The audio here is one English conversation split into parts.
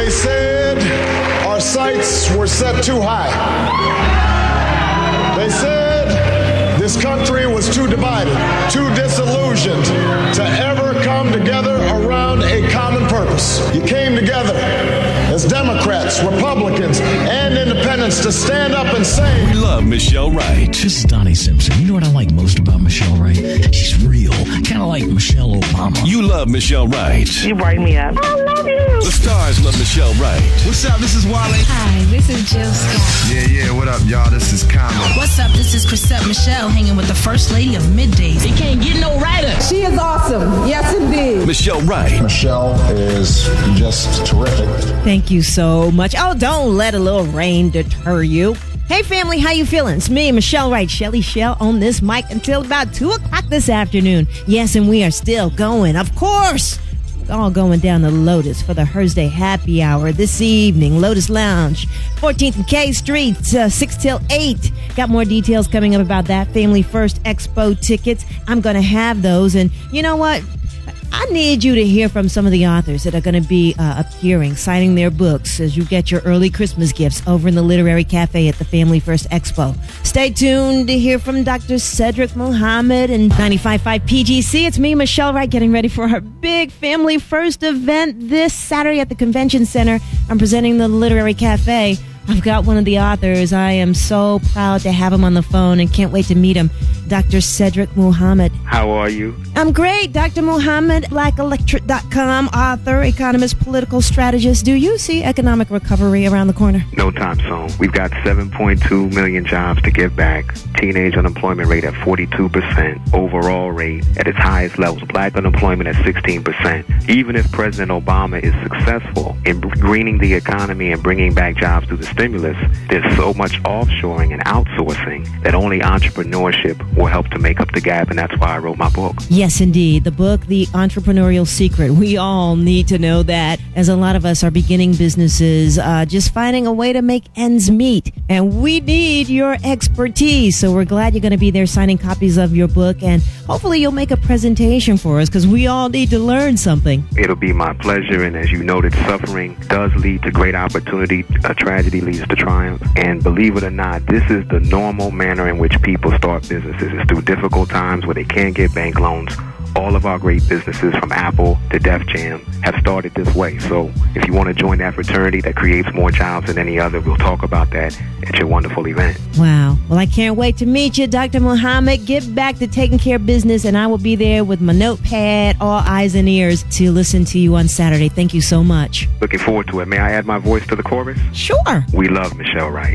They said our sights were set too high. They said this country was too divided, too disillusioned to ever come together around a common purpose. You came together as Democrats, Republicans, and independents to stand up and say, we love Michelle Wright. This is Donnie Simpson. You know what I like most about Michelle Wright? She's real, kind of like Michelle Obama. You love Michelle Wright. You bright me up. I love you. The stars love Michelle Wright. What's up? This is Wale. Hi, this is Jill Scott. Yeah, what up, y'all? This is Common. What's up? This is Chrisette Michelle hanging with the First Lady of Middays. It can't get no righter. She is awesome. Yes, indeed. Michelle Wright. Michelle is just terrific. Thank you so much. Oh, don't let a little rain deter you. Hey, family, how you feeling? It's me, Michelle Wright, Shelly Shell, on this mic until about 2 o'clock this afternoon. Yes, and we are still going, of course. We're all going down to Lotus for the Thursday happy hour this evening. Lotus Lounge, 14th and K Street, 6 till 8. Got more details coming up about that. Family First Expo tickets. I'm going to have those. And you know what? I need you to hear from some of the authors that are going to be appearing, signing their books as you get your early Christmas gifts over in the Literary Cafe at the Family First Expo. Stay tuned to hear from Dr. Cedric Muhammad and 95.5 PGC. It's me, Michelle Wright, getting ready for our big Family First event this Saturday at the Convention Center. I'm presenting the Literary Cafe. I've got one of the authors. I am so proud to have him on the phone and can't wait to meet him, Dr. Cedric Muhammad. How are you? I'm great, Dr. Muhammad, BlackElectric.com, author, economist, political strategist. Do you see economic recovery around the corner? No time soon. We've got 7.2 million jobs to give back. Teenage unemployment rate at 42%. Overall rate at its highest levels. Black unemployment at 16%. Even if President Obama is successful in greening the economy and bringing back jobs through the stimulus, there's so much offshoring and outsourcing that only entrepreneurship will help to make up the gap, and that's why I wrote my book. Yes, indeed. The book, The Entrepreneurial Secret. We all need to know that, as a lot of us are beginning businesses, just finding a way to make ends meet. And we need your expertise. So we're glad you're going to be there signing copies of your book, and hopefully you'll make a presentation for us because we all need to learn something. It'll be my pleasure, and as you noted, suffering does lead to great opportunity. Tragedy leads to triumph. And believe it or not, this is the normal manner in which people start businesses. It's through difficult times where they can't get bank loans. All of our great businesses, from Apple to Def Jam, have started this way. So if you want to join that fraternity that creates more jobs than any other, we'll talk about that at your wonderful event. Wow. Well, I can't wait to meet you, Dr. Muhammad. Get back to taking care of business, and I will be there with my notepad, all eyes and ears, to listen to you on Saturday. Thank you so much. Looking forward to it. May I add my voice to the chorus? Sure. We love Michelle Wright.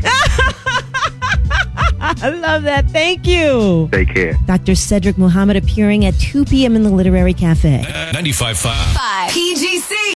I love that. Thank you. Take care. Dr. Cedric Muhammad appearing at 2 p.m. in the Literary Cafe. 95.5 PGC.